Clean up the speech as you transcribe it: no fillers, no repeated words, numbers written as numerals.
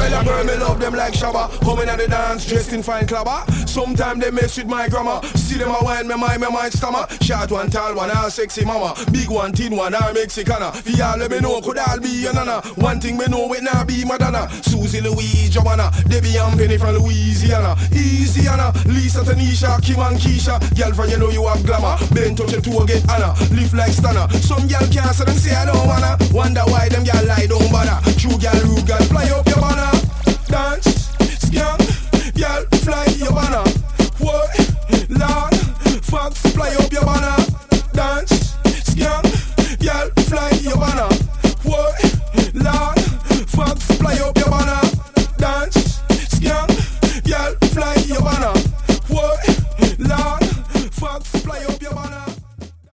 a girl, me love them like Shabba. Coming at the dance, dressed in fine clabber. Sometimes they mess with my grammar. See them a wine, me mind stammer. Short one, tall one, all sexy mama. Big one, thin one, all Mexicana. For all let me know, could all be your nana. One thing me know, it now be Madonna. Susie, Louise, Joanna, Debbie and Penny from Louisiana. Easy Anna, Lisa, Tanisha, Kim and Keisha. Girl from you know you have glamour. Ben touch your toe get Anna. Lift like stunner. Some girl can't say them say I don't wanna. Wonder why them girl lie don't bother. True girl, rude girl, fly up your banner. Dance.